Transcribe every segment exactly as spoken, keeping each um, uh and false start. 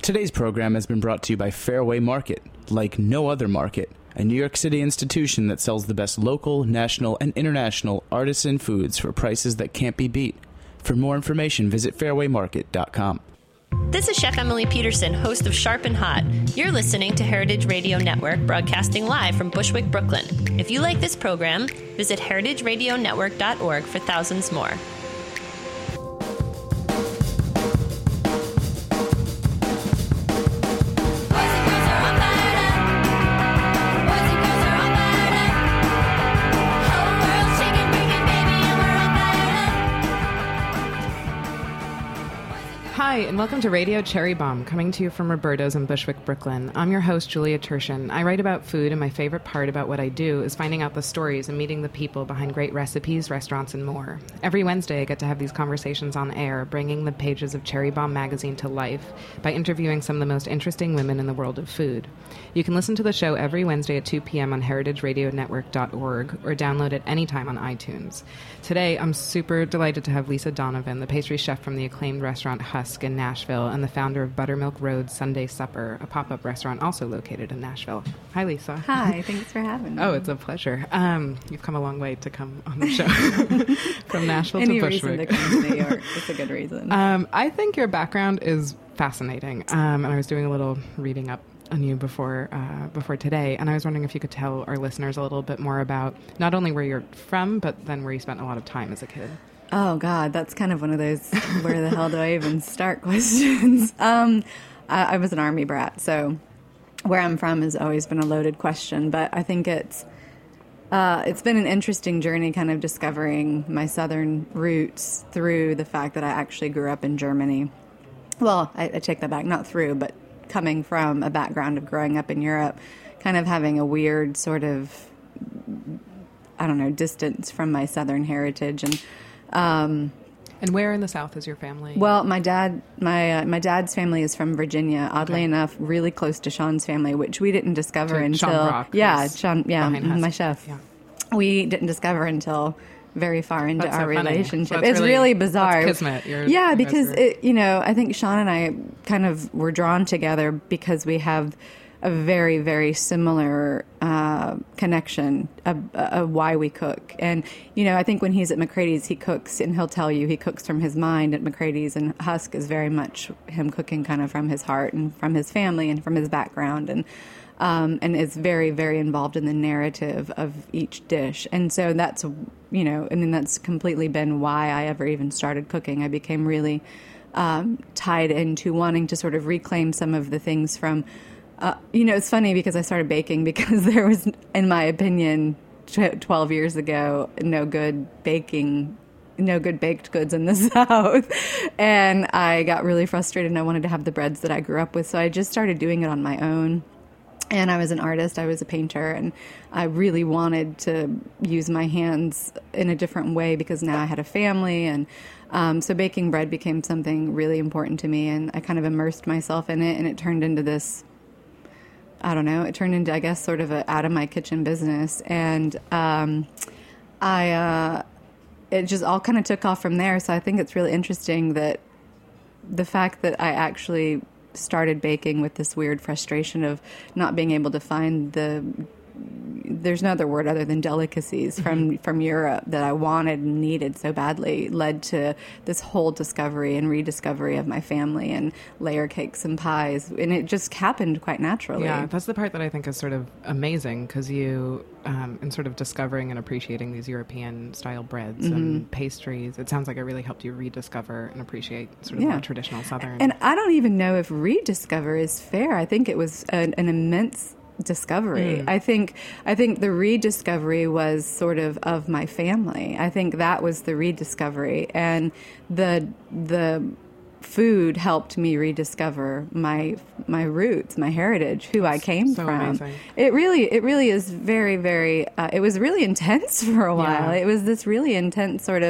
Today's program has been brought to you by Fairway Market, like no other market, a New York City institution that sells the best local, national, and international artisan foods for prices that can't be beat. For more information, visit fairway market dot com. This is Chef Emily Peterson, host of Sharp and Hot. You're listening to Heritage Radio Network, broadcasting live from Bushwick, Brooklyn. If you like this program, visit heritage radio network dot org for thousands more. Hi, and welcome to Radio Cherry Bomb, coming to you from Roberto's in Bushwick, Brooklyn. I'm your host, Julia Turshen. I write about food, and my favorite part about what I do is finding out the stories and meeting the people behind great recipes, restaurants, and more. Every Wednesday, I get to have these conversations on air, bringing the pages of Cherry Bomb magazine to life by interviewing some of the most interesting women in the world of food. You can listen to the show every Wednesday at two p.m. on heritage radio network dot org or download it anytime on iTunes. Today, I'm super delighted to have Lisa Donovan, the pastry chef from the acclaimed restaurant Husk in Nashville and the founder of Buttermilk Road Sunday Supper, a pop-up restaurant also located in Nashville. Hi, Lisa. Hi, thanks for having me. Oh, it's a pleasure. Um, you've come a long way to come on the show from Nashville Any to Bushwick. Any reason to come to New York. It's a good reason. Um, I think your background is fascinating, um, and I was doing a little reading up on you before uh, before today, and I was wondering if you could tell our listeners a little bit more about not only where you're from, but then where you spent a lot of time as a kid. Oh, God, that's kind of one of those where the hell do I even start questions. Um, I, I was an Army brat, so where I'm from has always been a loaded question, but I think it's uh, it's been an interesting journey kind of discovering my Southern roots through the fact that I actually grew up in Germany. Well, I, I take that back, not through, but coming from a background of growing up in Europe, kind of having a weird sort of, I don't know, distance from my Southern heritage. And um, and where in the South is your family? Well, my dad, my uh, my dad's family is from Virginia. Oddly okay. enough, really close to Sean's family, which we didn't discover to until Sean Brock, yeah, Sean, yeah, my chef. Yeah. We didn't discover until very far into that's our so relationship. So it's, it's really, really bizarre. That's kismet. You're, yeah, you because are... it, you know, I think Sean and I kind of were drawn together because we have a very, very similar uh, connection of, of why we cook. And, you know, I think when he's at McCrady's, he cooks, and he'll tell you he cooks from his mind at McCrady's, and Husk is very much him cooking kind of from his heart and from his family and from his background, and um, and is very, very involved in the narrative of each dish. And so that's, you know, I mean, that's completely been why I ever even started cooking. I became really um, tied into wanting to sort of reclaim some of the things from Uh, you know, it's funny because I started baking because there was, in my opinion, twelve years ago, no good baking, no good baked goods in the South. And I got really frustrated and I wanted to have the breads that I grew up with. So I just started doing it on my own. And I was an artist, I was a painter, and I really wanted to use my hands in a different way because now I had a family. And um, so baking bread became something really important to me. And I kind of immersed myself in it, and it turned into this, I don't know, it turned into, I guess, sort of a out of my kitchen business. And um, I, uh, it just all kind of took off from there. So I think it's really interesting that the fact that I actually started baking with this weird frustration of not being able to find the, there's no other word other than delicacies from, mm-hmm. from Europe that I wanted and needed so badly, led to this whole discovery and rediscovery of my family and layer cakes and pies. And it just happened quite naturally. Yeah, that's the part that I think is sort of amazing because you, um, in sort of discovering and appreciating these European style breads mm-hmm. and pastries, it sounds like it really helped you rediscover and appreciate sort of yeah. more traditional Southern. And I don't even know if rediscover is fair. I think it was an, an immense discovery. Mm. I think I think the rediscovery was sort of of my family. I think that was the rediscovery, and the the food helped me rediscover my my roots, my heritage, who I came so from. Amazing. It really it really is very very uh, it was really intense for a while. Yeah. It was this really intense sort of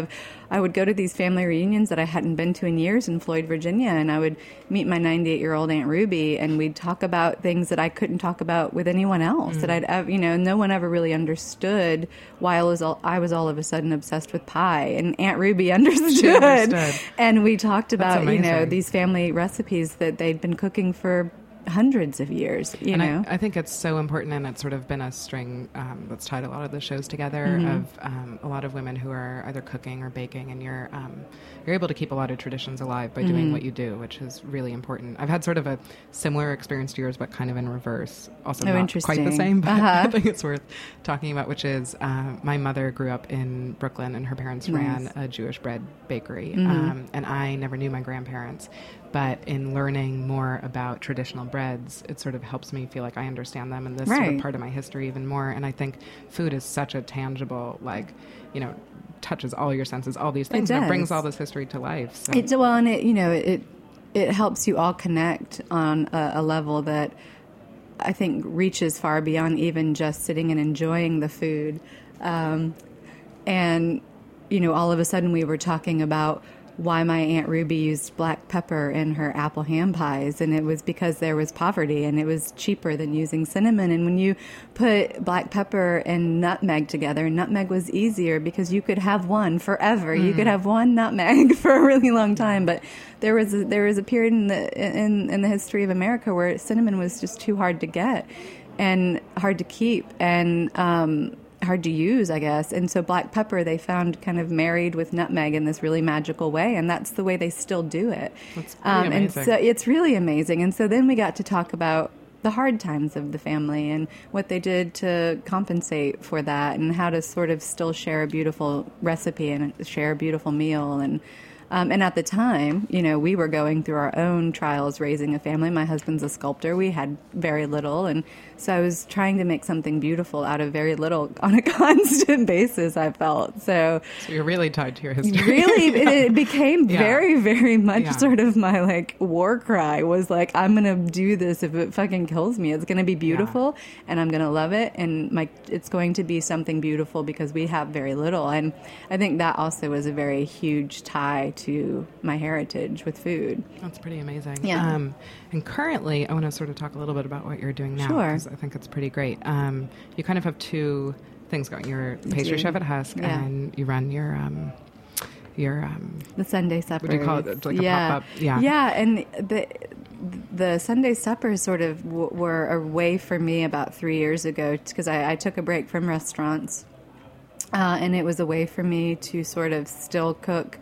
I would go to these family reunions that I hadn't been to in years in Floyd, Virginia, and I would meet my ninety-eight-year-old Aunt Ruby, and we'd talk about things that I couldn't talk about with anyone else. Mm. That I'd, ever, you know, no one ever really understood why I was all, I was all of a sudden obsessed with pie, and Aunt Ruby understood. She understood. And we talked about, you know, these family recipes that they'd been cooking for hundreds of years, you and know. I, I think it's so important, and it's sort of been a string um, that's tied a lot of the shows together mm-hmm. of um, a lot of women who are either cooking or baking, and you're um, you're able to keep a lot of traditions alive by mm-hmm. doing what you do, which is really important. I've had sort of a similar experience to yours, but kind of in reverse. Also oh, not quite the same, but uh-huh. I think it's worth talking about, which is uh, my mother grew up in Brooklyn, and her parents nice. ran a Jewish bread bakery, mm-hmm. um, and I never knew my grandparents. But in learning more about traditional breads, it sort of helps me feel like I understand them and this right. sort of part of my history even more. And I think food is such a tangible, like, you know, touches all your senses, all these things. It and it brings all this history to life. So. It, well, and it, you know, it it helps you all connect on a, a level that I think reaches far beyond even just sitting and enjoying the food. Um, and, you know, all of a sudden we were talking about why my Aunt Ruby used black pepper in her apple ham pies, and it was because there was poverty and it was cheaper than using cinnamon. And when you put black pepper and nutmeg together, nutmeg was easier because you could have one forever. Mm. You could have one nutmeg for a really long time. But there was a, there was a period in the in, in the history of America where cinnamon was just too hard to get and hard to keep and um hard to use, I guess. And so black pepper they found kind of married with nutmeg in this really magical way, and that's the way they still do it. That's pretty um, and so it's really amazing. And so then we got to talk about the hard times of the family and what they did to compensate for that and how to sort of still share a beautiful recipe and share a beautiful meal. And Um, and at the time, you know, we were going through our own trials raising a family. My husband's a sculptor. We had very little. And so I was trying to make something beautiful out of very little on a constant basis, I felt. So, so you're really tied to your history. Really, it, it became yeah. very, very much yeah. sort of my, like, war cry was like, I'm going to do this if it fucking kills me. It's going to be beautiful, yeah. and I'm going to love it. And my, it's going to be something beautiful because we have very little. And I think that also was a very huge tie to my heritage with food. That's pretty amazing. Yeah. Um, and currently, I want to sort of talk a little bit about what you're doing now. Sure. Because I think it's pretty great. Um, you kind of have two things going. You're a pastry chef at Husk, yeah. and you run your um, your um, the Sunday suppers. What do you call it? It's like yeah. a pop-up. Yeah. Yeah, and the the Sunday suppers sort of w- were a way for me about three years ago because I, I took a break from restaurants, uh, and it was a way for me to sort of still cook.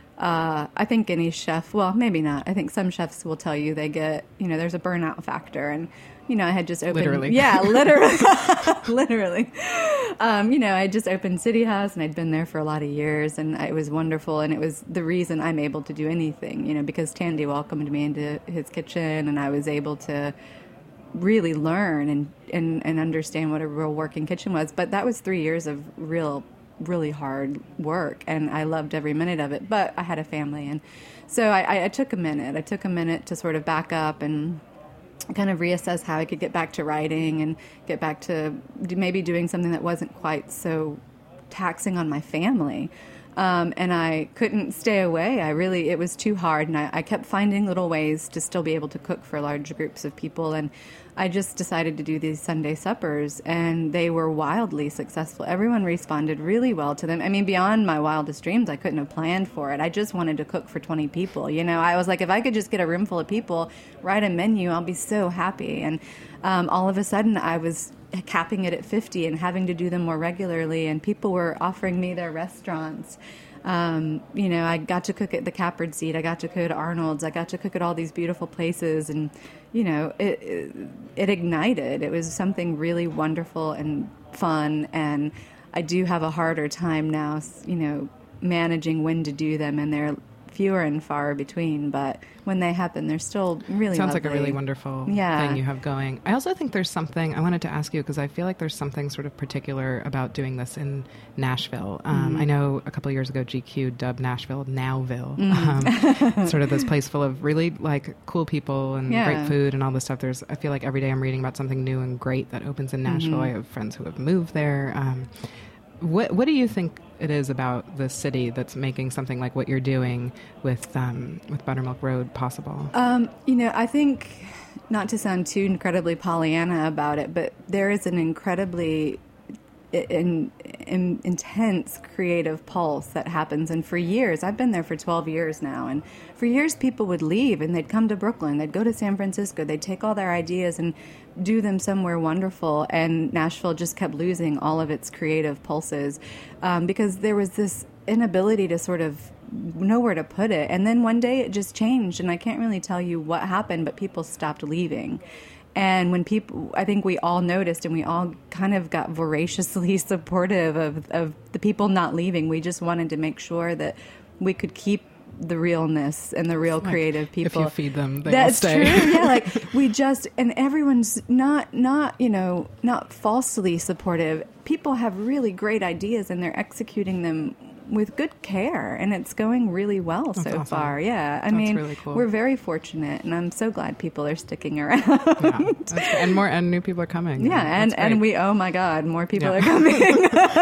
Uh, I think any chef, well, maybe not. I think some chefs will tell you they get, you know, there's a burnout factor. And, you know, I had just opened. Literally. Yeah, literally. literally. Um, you know, I just opened City House and I'd been there for a lot of years and it was wonderful. And it was the reason I'm able to do anything, you know, because Tandy welcomed me into his kitchen and I was able to really learn and, and, and understand what a real working kitchen was. But that was three years of real really hard work and I loved every minute of it, but I had a family and so I, I took a minute I took a minute to sort of back up and kind of reassess how I could get back to writing and get back to maybe doing something that wasn't quite so taxing on my family. Um, and I couldn't stay away. I really, it was too hard. And I, I kept finding little ways to still be able to cook for large groups of people. And I just decided to do these Sunday suppers, and they were wildly successful. Everyone responded really well to them. I mean, beyond my wildest dreams, I couldn't have planned for it. I just wanted to cook for twenty people. You know, I was like, if I could just get a room full of people, write a menu, I'll be so happy. And um, all of a sudden, I was capping it at fifty and having to do them more regularly, and people were offering me their restaurants. Um, you know, I got to cook at the Cappered Seat. I got to cook at Arnold's. I got to cook at all these beautiful places, and you know, it, it, it ignited. It was something really wonderful and fun, and I do have a harder time now, you know, managing when to do them, and they're fewer and far between, but when they happen, they're still really Sounds lovely. like a really wonderful yeah. thing you have going. I also think there's something, I wanted to ask you, because I feel like there's something sort of particular about doing this in Nashville. Um, mm-hmm. I know a couple of years ago, G Q dubbed Nashville Nowville. Mm-hmm. Um, sort of this place full of really like cool people and yeah. great food and all this stuff. There's, I feel like every day I'm reading about something new and great that opens in Nashville. Mm-hmm. I have friends who have moved there. Um, what what do you think it is about the city that's making something like what you're doing with um, with Buttermilk Road possible? Um, you know, I think, not to sound too incredibly Pollyanna about it, but there is an incredibly in, in, intense creative pulse that happens. And for years, I've been there for twelve years now, and for years people would leave and they'd come to Brooklyn, they'd go to San Francisco, they'd take all their ideas and do them somewhere wonderful, and Nashville just kept losing all of its creative pulses um, because there was this inability to sort of know where to put it. And then one day it just changed, and I can't really tell you what happened, but people stopped leaving. And when people, I think we all noticed, and we all kind of got voraciously supportive of, of the people not leaving. We just wanted to make sure that we could keep the realness and the real like, creative people. If you feed them, they That's will stay. True. Yeah, like we just, and everyone's not, not, you know, not falsely supportive. People have really great ideas and they're executing them with good care, and it's going really well That's so awesome. far. Yeah, I That's mean, really cool. we're very fortunate, and I'm so glad people are sticking around. Yeah, that's, and more and new people are coming. Yeah, and, That's and great. we, oh my God, more people Yeah. are coming.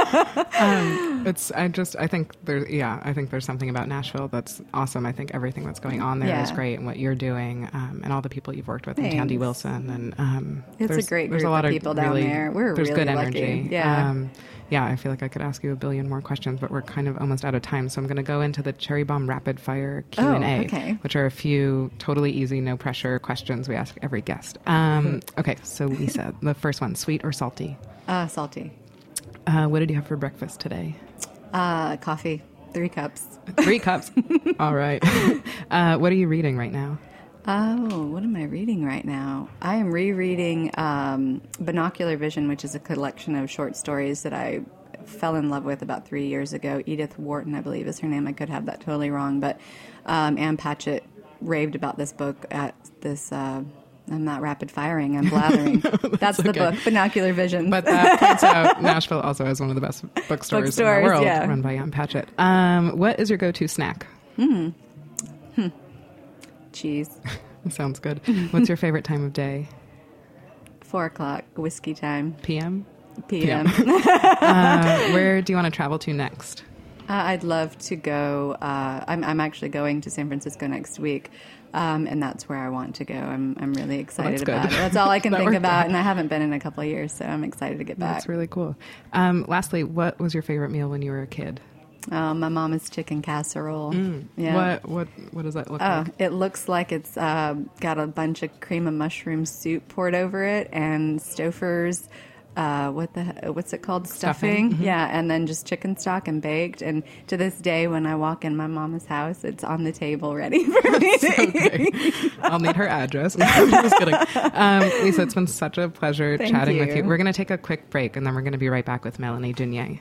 um, it's I just I think there's yeah I think there's something about Nashville that's awesome. I think everything that's going on there is Yeah. great, and what you're doing, um, and all the people you've worked with, and Thanks. Tandy Wilson, and um, It's a there's- great there's group a lot of people down really, there. We're there's really good lucky. energy. Yeah. Um, yeah, I feel like I could ask you a billion more questions, but we're kind of almost out of time. So I'm going to go into the Cherry Bomb Rapid Fire Q and A, Oh, okay. which are a few totally easy, no pressure questions we ask every guest. Um, okay, so Lisa, the first one, sweet or salty? Uh, salty. Uh, what did you have for breakfast today? Uh, coffee. Three cups. Three cups. All right. Uh, what are you reading right now? Oh, what am I reading right now? I am rereading um, Binocular Vision, which is a collection of short stories that I fell in love with about three years ago. Edith Wharton, I believe, is her name. I could have that totally wrong, but um, Ann Patchett raved about this book at this. Uh, I'm not rapid firing. I'm blathering. That's, That's the okay. book, Binocular Vision. But that points out Nashville also has one of the best bookstores, in the Bookstores, world, yeah. run by Ann Patchett. Um, what is your go-to snack? Hmm. Hmm. Cheese. Sounds good. What's your favorite time of day? Four o'clock, whiskey time. P M? P M. uh, where do you want to travel to next? Uh, I'd love to go. Uh, I'm, I'm actually going to San Francisco next week, um, and that's where I want to go. I'm I'm really excited well, about good. it. That's all I can That think worked about, out. and I haven't been in a couple of years, so I'm excited to get back. That's really cool. Um, lastly, what was your favorite meal when you were a kid? Uh, my mama's chicken casserole. Mm. Yeah. What what what does that look Oh, like? it looks like it's uh, got a bunch of cream of mushroom soup poured over it, and Stouffer's. Uh, what the what's it called? Stuffing. Stuffing. Mm-hmm. Yeah, and then just chicken stock and baked. And to this day, when I walk in my mama's house, it's on the table ready for me. Okay. I'll need her address. I'm just kidding. Um, Lisa, it's been such a pleasure Thank chatting you. with you. We're going to take a quick break, and then we're going to be right back with Melanie Dunier.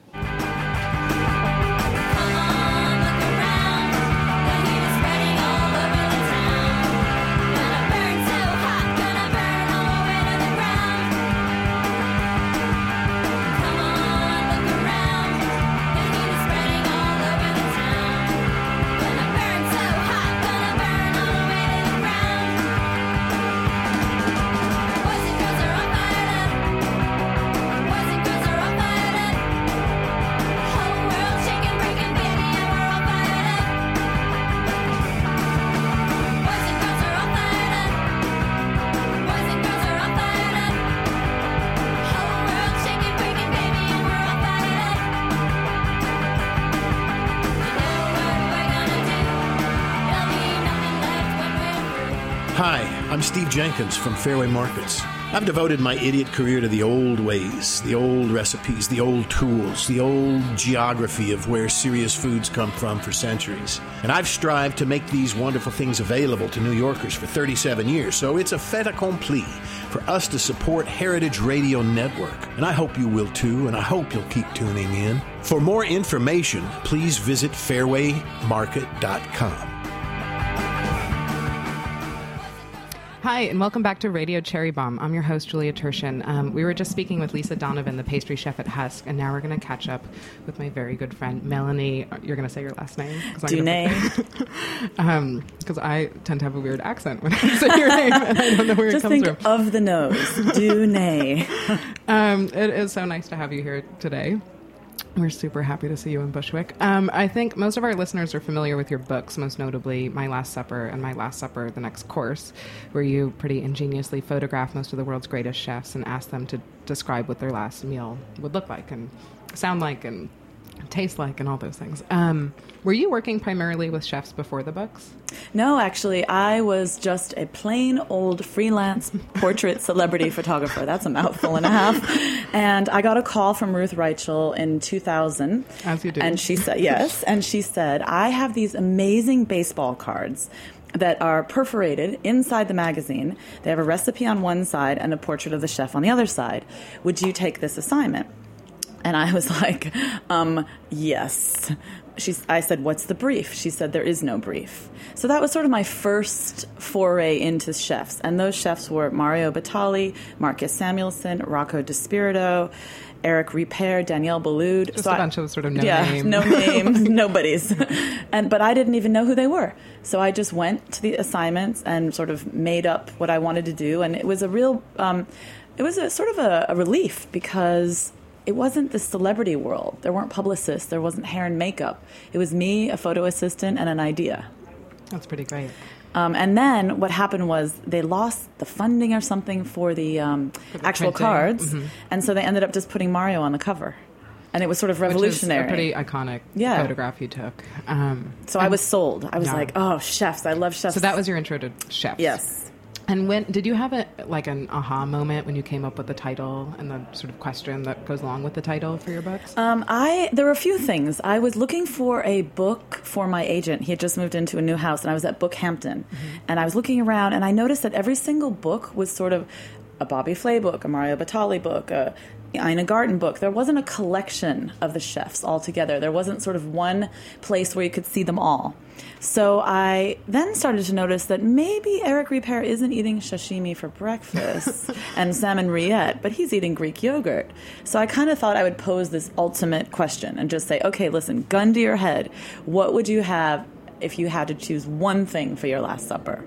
Hi, I'm Steve Jenkins from Fairway Markets. I've devoted my idiot career to the old ways, the old recipes, the old tools, the old geography of where serious foods come from for centuries. And I've strived to make these wonderful things available to New Yorkers for thirty-seven years, so it's a fait accompli for us to support Heritage Radio Network. And I hope you will too, and I hope you'll keep tuning in. For more information, please visit fairway market dot com. Hi, and welcome back to Radio Cherry Bomb. I'm your host, Julia Turshen. Um, we were just speaking with Lisa Donovan, the pastry chef at Husk, and now we're going to catch up with my very good friend, Melanie. You're going to say your last name? Dune. um, Because I tend to have a weird accent when I say your name, and I don't know where Just it comes think from. of the nose. Dune. um, it is so nice to have you here today. We're super happy to see you in Bushwick. Um, I think most of our listeners are familiar with your books, most notably My Last Supper and My Last Supper, The Next Course, where you pretty ingeniously photograph most of the world's greatest chefs and ask them to describe what their last meal would look like and sound like and taste like and all those things. Um, were you working primarily with chefs before the books? No, actually, I was just a plain old freelance portrait celebrity photographer. That's a mouthful and a half. And I got a call from Ruth Reichel in two thousand. As you did. And she said, yes. And she said, I have these amazing baseball cards that are perforated inside the magazine. They have a recipe on one side and a portrait of the chef on the other side. Would you take this assignment? And I was like, um, yes. She, I said, what's the brief? She said, there is no brief. So that was sort of my first foray into chefs. And those chefs were Mario Batali, Marcus Samuelsson, Rocco DiSpirito, Eric Ripert, Danielle Boulud. Just so a I, bunch of sort of no yeah, name. no names, nobodies. And but I didn't even know who they were. So I just went to the assignments and sort of made up what I wanted to do. And it was a real, um, it was a sort of a, a relief because it wasn't the celebrity world. There weren't publicists. There wasn't hair and makeup. It was me, a photo assistant, and an idea. That's pretty great. Um, and then what happened was they lost the funding or something for the, um, For the actual printing. cards. Mhm. And so they ended up just putting Mario on the cover. And it was sort of revolutionary. Which is a pretty iconic Yeah. photograph you took. Um, so I was sold. I was Yeah. like, oh, chefs. I love chefs. So that was your intro to chefs. Yes. And when did you have a like an aha moment when you came up with the title and the sort of question that goes along with the title for your books? Um, I there were a few things. I was looking for a book for my agent. He had just moved into a new house, and I was at Bookhampton, mm-hmm. and I was looking around, and I noticed that every single book was sort of a Bobby Flay book, a Mario Batali book, a Ina Garten book. There wasn't a collection of the chefs all together. There wasn't sort of one place where you could see them all. So I then started to notice that maybe Eric Ripert isn't eating sashimi for breakfast and salmon rillette, but he's eating Greek yogurt. So I kind of thought I would pose this ultimate question and just say, okay, listen, gun to your head, what would you have if you had to choose one thing for your Last Supper?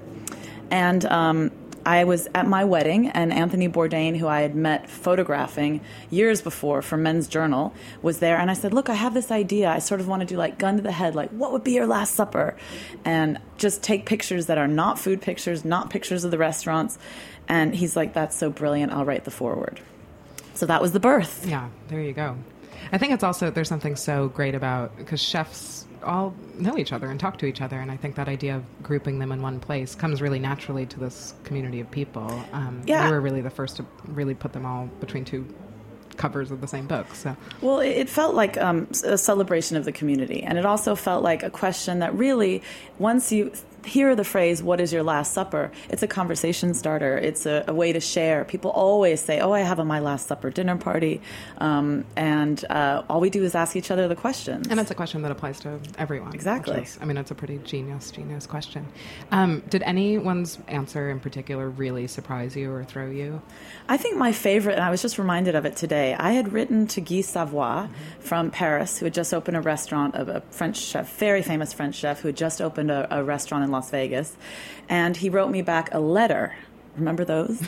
And um, I was at my wedding, and Anthony Bourdain, who I had met photographing years before for Men's Journal, was there. And I said, look, I have this idea. I sort of want to do like gun to the head, like what would be your Last Supper? And just take pictures that are not food pictures, not pictures of the restaurants. And he's like, that's so brilliant. I'll write the foreword. So that was the birth. Yeah, there you go. I think it's also, there's something so great about, because chefs all know each other and talk to each other, and I think that idea of grouping them in one place comes really naturally to this community of people. Um, Yeah. You were really the first to really put them all between two covers of the same book. So, well, it it felt like um, a celebration of the community, and it also felt like a question that really, once you hear the phrase, what is your Last Supper? It's a conversation starter. It's a, a way to share. People always say, oh, I have a My Last Supper dinner party. Um, and uh, all we do is ask each other the questions. And it's a question that applies to everyone. Exactly. Which is, I mean, it's a pretty genius, genius question. Um, did anyone's answer in particular really surprise you or throw you? I think my favorite, and I was just reminded of it today, I had written to Guy Savoy mm-hmm. from Paris, who had just opened a restaurant, a, a French chef, very famous French chef, who had just opened a, a restaurant in Las Vegas. And he wrote me back a letter. Remember those?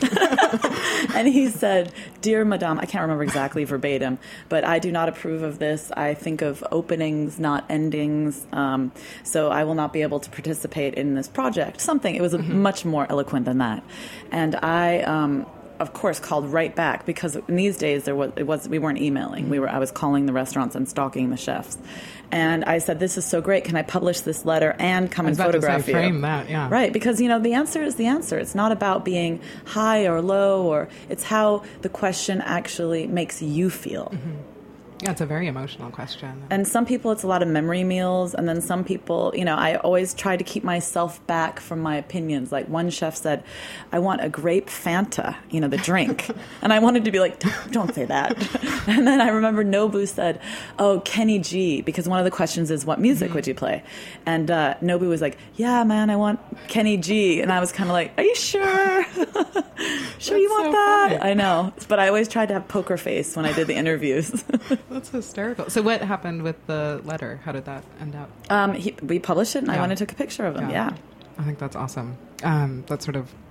And he said, Dear Madame, I can't remember exactly verbatim, but I do not approve of this. I think of openings, not endings. Um, so I will not be able to participate in this project. Something. It was mm-hmm. much more eloquent than that. And I... Um, of course, called right back, because in these days there was it was we weren't emailing. We were I was calling the restaurants and stalking the chefs. And I said, "This is so great. Can I publish this letter and come and photograph you?" Frame that, yeah. Right, because you know the answer is the answer. It's not about being high or low, or it's how the question actually makes you feel. Mm-hmm. Yeah, it's a very emotional question. And some people, it's a lot of memory meals. And then some people, you know, I always try to keep myself back from my opinions. Like one chef said, I want a grape Fanta, you know, the drink. And I wanted to be like, don't, don't say that. And then I remember Nobu said, oh, Kenny G, because one of the questions is, what music mm-hmm. would you play? And uh, Nobu was like, yeah, man, I want Kenny G. And I was kind of like, are you sure? Sure you want so that? funny. I know. But I always tried to have poker face when I did the interviews. That's hysterical. So what happened with the letter? How did that end up? Um, he, we published it, and Yeah. I went and took a picture of him. Yeah. I think that's awesome. Um, that sort of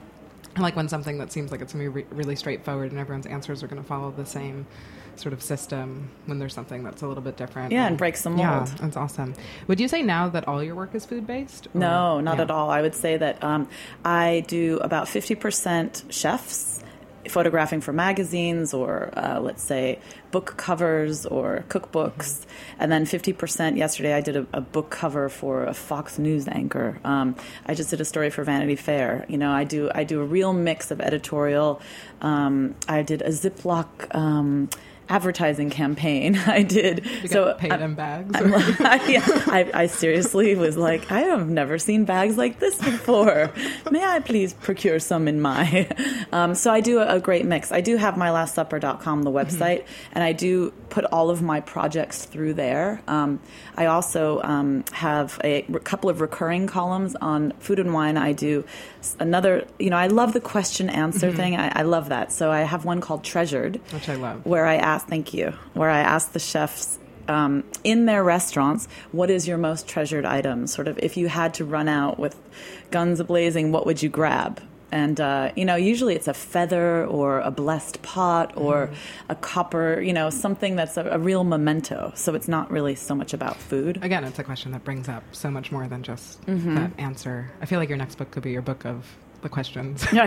I like when something that seems like it's going to be re- really straightforward and everyone's answers are going to follow the same sort of system when there's something that's a little bit different. Yeah, and, and breaks the mold. Yeah, that's awesome. Would you say now that all your work is food-based? Or? No, not yeah. at all. I would say that um, I do about fifty percent chefs, photographing for magazines or, uh, let's say, book covers or cookbooks. Mm-hmm. And then fifty percent, yesterday I did a, a book cover for a Fox News anchor. Um, I just did a story for Vanity Fair. You know, I do I do a real mix of editorial. Um, I did a Ziploc um, advertising campaign. I did. You so got paid I'm, in bags? I'm like, yeah, I, I seriously was like, I have never seen bags like this before. May I please procure some in my... Um, so I do a, a great mix. I do have my last supper dot com, the website, mm-hmm. and I do put all of my projects through there. Um, I also um, have a re- couple of recurring columns on Food and Wine. I do another, you know, I love the question answer mm-hmm. thing. I, I love that. So I have one called Treasured. Which I love. Where I ask, thank you, where I ask the chefs um, in their restaurants, what is your most treasured item? Sort of, if you had to run out with guns a-blazing, what would you grab? And, uh, you know, usually it's a feather or a blessed pot or mm. a copper, you know, something that's a, a real memento. So it's not really so much about food. Again, it's a question that brings up so much more than just mm-hmm. that answer. I feel like your next book could be your book of the questions. Yeah.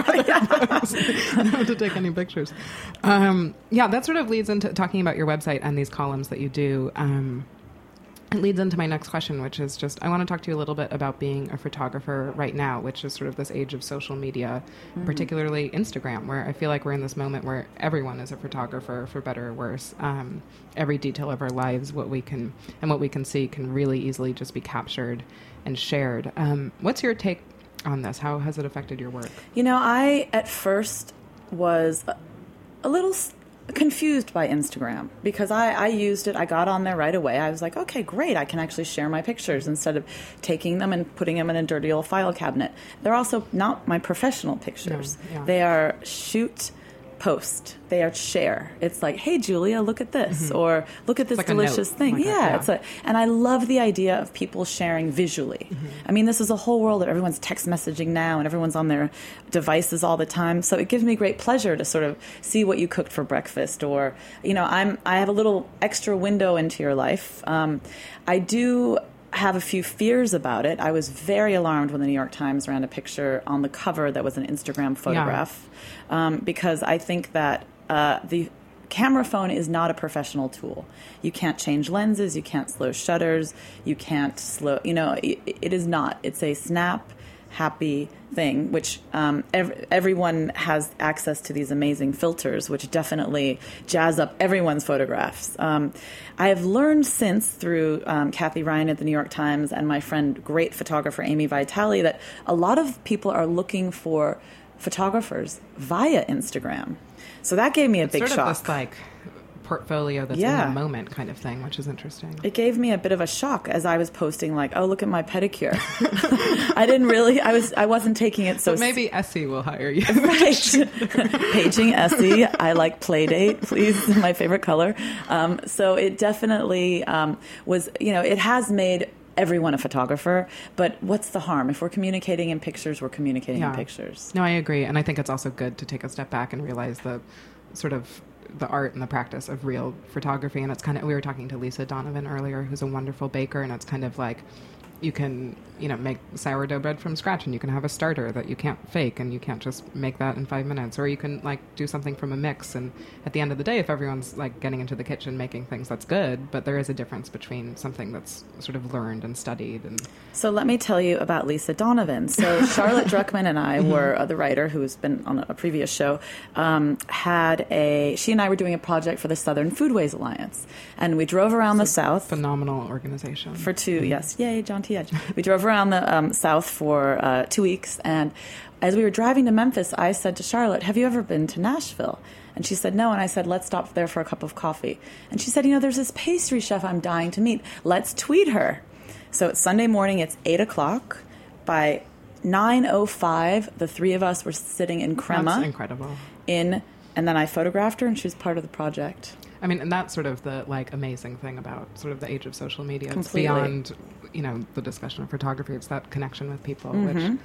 I don't have to take any pictures. Um, yeah, that sort of leads into talking about your website and these columns that you do. Um, It leads into my next question, which is just, I want to talk to you a little bit about being a photographer right now, which is sort of this age of social media, mm-hmm. particularly Instagram, where I feel like we're in this moment where everyone is a photographer, for better or worse. Um, every detail of our lives, what we can, and what we can see can really easily just be captured and shared. Um, what's your take on this? How has it affected your work? You know, I, at first, was a, a little... St- confused by Instagram because I, I used it. I got on there right away. I was like, okay, great. I can actually share my pictures instead of taking them and putting them in a dirty old file cabinet. They're also not my professional pictures. No, yeah. They are shoot, post. They are share. It's like, hey, Julia, look at this. Mm-hmm. Or look at this like delicious thing. Like yeah, a, yeah. It's a, and I love the idea of people sharing visually. Mm-hmm. I mean, this is a whole world that everyone's text messaging now and everyone's on their devices all the time. So it gives me great pleasure to sort of see what you cooked for breakfast. Or, you know, I'm, I have a little extra window into your life. Um, I do... have a few fears about it. I was very alarmed when the New York Times ran a picture on the cover that was an Instagram photograph yeah. um, because I think that uh, the camera phone is not a professional tool. You can't change lenses, you can't slow shutters, you can't slow, you know, it, it is not. It's a snap, happy thing, which um, ev- everyone has access to these amazing filters, which definitely jazz up everyone's photographs. Um, I have learned since through um, Kathy Ryan at the New York Times and my friend, great photographer Amy Vitale, that a lot of people are looking for photographers via Instagram. So that gave me a it's big sort shock. Of this, like, portfolio that's yeah. in the moment kind of thing, which is interesting. It gave me a bit of a shock as I was posting, like, oh, look at my pedicure. I didn't really, I was, I wasn't taking it so... But maybe Essie will hire you. Right. Paging Essie. I like Playdate, please, my favorite color. Um, so it definitely um, was, you know, it has made everyone a photographer, but what's the harm? If we're communicating in pictures, we're communicating yeah. in pictures. No, I agree. And I think it's also good to take a step back and realize the sort of the art and the practice of real photography. And it's kind of, we were talking to Lisa Donovan earlier, who's a wonderful baker, and it's kind of like, you can, you know, make sourdough bread from scratch, and you can have a starter that you can't fake, and you can't just make that in five minutes. Or you can, like, do something from a mix, and at the end of the day, if everyone's, like, getting into the kitchen making things, that's good, but there is a difference between something that's sort of learned and studied. And so let me tell you about Lisa Donovan. So Charlotte Druckman and I were, uh, the writer who's been on a previous show, um, had a, she and I were doing a project for the Southern Foodways Alliance, and we drove around it's the South. Phenomenal organization. For two, mm-hmm. yes. Yay, John T. Edge. We drove around the um, South for uh, two weeks, and as we were driving to Memphis, I said to Charlotte, have you ever been to Nashville? And she said, no. And I said, let's stop there for a cup of coffee. And she said, you know, there's this pastry chef I'm dying to meet. Let's tweet her. So it's Sunday morning. It's eight o'clock. By nine oh five, the three of us were sitting in Crema. That's incredible. In, and then I photographed her, and she was part of the project. I mean, and that's sort of the, like, amazing thing about sort of the age of social media. Completely. It's beyond, you know, the discussion of photography. It's that connection with people, mm-hmm. which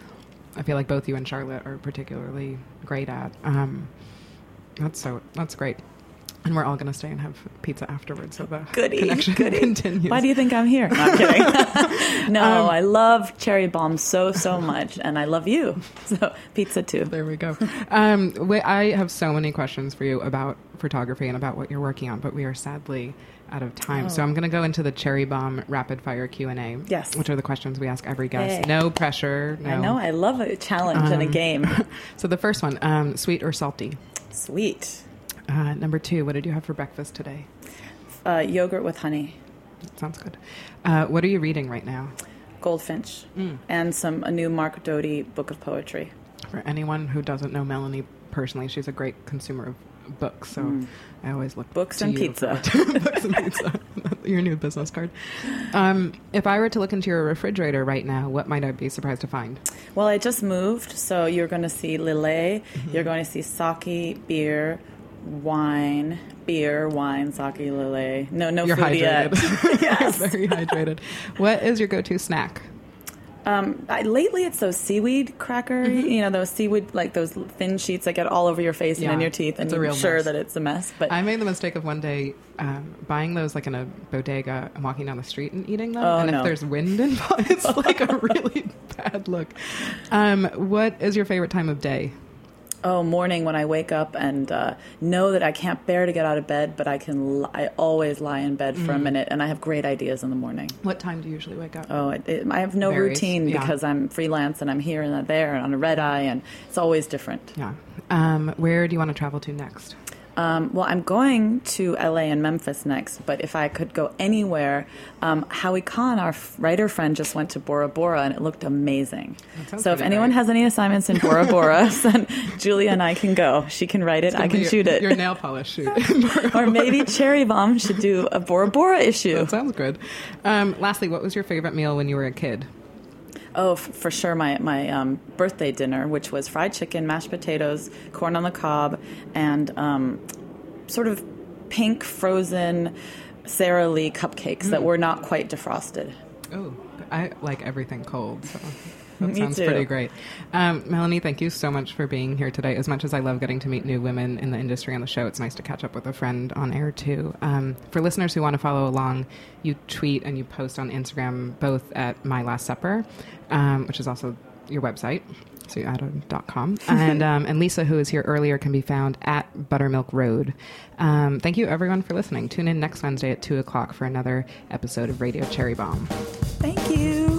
I feel like both you and Charlotte are particularly great at. Um, that's so that's great. And we're all going to stay and have pizza afterwards, so the goody, connection goody. continues. Why do you think I'm here? No, I'm kidding. no, um, I love Cherry Bomb so, so much, and I love you. So pizza too. There we go. Um, we, I have so many questions for you about photography and about what you're working on, but we are sadly out of time. Oh. So I'm going to go into the Cherry Bomb rapid fire Q and A, yes. which are the questions we ask every guest. Hey. No pressure. No. I know. I love a challenge um, and a game. So the first one, um, sweet or salty? Sweet. Uh, number two, what did you have for breakfast today? Uh, yogurt with honey. That sounds good. Uh, what are you reading right now? Goldfinch mm. and some a new Mark Doty book of poetry. For anyone who doesn't know Melanie personally, she's a great consumer of books, so mm. I always look books to and you pizza. Books and pizza. Your new business card. Um, if I were to look into your refrigerator right now, what might I be surprised to find? Well, I just moved, so you're going to see Lillet, mm-hmm. you're going to see sake, beer, wine, beer, wine, sake, Lillet. No, no You're food hydrated. yet. Yes. You're very hydrated. What is your go-to snack? Um, I, lately, it's those seaweed cracker, mm-hmm. you know, those seaweed, like those thin sheets that get all over your face yeah, and in your teeth, and it's a you're real sure mess. that it's a mess. But I made the mistake of one day um, buying those like in a bodega and walking down the street and eating them. Oh, and no. if there's wind involved, it's like a really bad look. Um, what is your favorite time of day? Oh, morning when I wake up and uh, know that I can't bear to get out of bed, but I can. Li- I always lie in bed for mm. a minute, and I have great ideas in the morning. What time do you usually wake up? Oh, it, it, I have no Varies. routine yeah. because I'm freelance and I'm here and there and on a red eye, and it's always different. Yeah. Um, where do you want to travel to next? Um, well, I'm going to L A and Memphis next, but if I could go anywhere, um, Howie Kahn, our f- writer friend, just went to Bora Bora, and it looked amazing. So if anyone great. has any assignments in Bora Bora, then Julia and I can go. She can write it, I can your, shoot it. Your nail polish shoot. Or maybe Cherry Bomb should do a Bora Bora issue. That sounds good. Um, lastly, what was your favorite meal when you were a kid? Oh, f- for sure, my my um, birthday dinner, which was fried chicken, mashed potatoes, corn on the cob, and um, sort of pink frozen Sara Lee cupcakes mm. that were not quite defrosted. Oh, I like everything cold, so that Me sounds too. pretty great. Um, Melanie, thank you so much for being here today. As much as I love getting to meet new women in the industry on the show, it's nice to catch up with a friend on air, too. Um, for listeners who want to follow along, you tweet and you post on Instagram both at My Last Supper, um, which is also your website, so adam dot com. And, um, and Lisa, who is here earlier, can be found at Buttermilk Road. Um, thank you, everyone, for listening. Tune in next Wednesday at two o'clock for another episode of Radio Cherry Bomb. Thank you.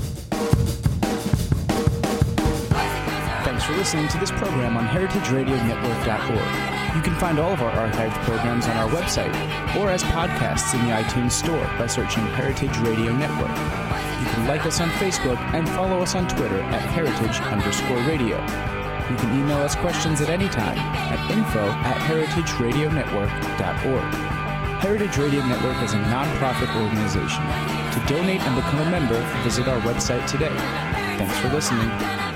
Thanks for listening to this program on heritage radio network dot org. You can find all of our archived programs on our website or as podcasts in the iTunes Store by searching Heritage Radio Network. You can like us on Facebook and follow us on Twitter at heritage underscore radio. You can email us questions at any time at info at heritage radio network dot org. Heritage Radio Network is a non-profit organization. To donate and become a member, visit our website today. Thanks for listening.